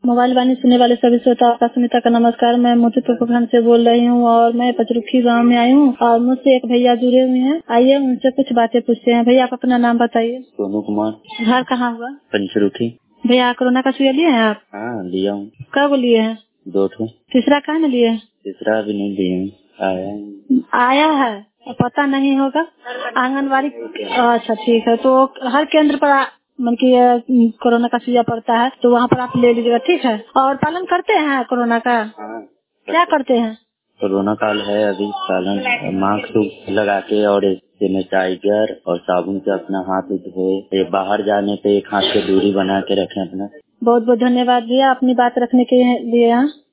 Mobile वाणी सुनने वाले सभी श्रोताओं का सुनीता का नमस्कार। मैं मोतीपुर प्रखंड से बोल रही हूँ और मैं पचरुखी गांव में आई हूँ और मुझसे एक भैया जुड़े हुए हैं। आइए उनसे कुछ बातें पूछते हैं। भैया आप अपना नाम बताइए। सोनू कुमार। घर कहाँ हुआ? पंचरुखी। भैया कोरोना का सुई लिए हैं आप? हाँ लिया हूँ। कब लिए हैं? 2 ठो। तीसरा कहाँ न लिए? तीसरा अभी नहीं लिए हूँ। आया है पता नहीं होगा आंगनवाड़ी। अच्छा ठीक है, तो हर केंद्र पर मतलब कि कोरोना का सुइया पड़ता है तो वहाँ पर आप ले लीजिएगा, ठीक है। और पालन करते हैं कोरोना का? हाँ। क्या करते हैं? कोरोना काल है अभी पालन, मास्क लगा के और सैनिटाइजर और साबुन से अपना हाथ धोए। बाहर जाने पे 1 हाथ से दूरी बना के रखें अपना। बहुत बहुत धन्यवाद भैया अपनी बात रखने के लिए।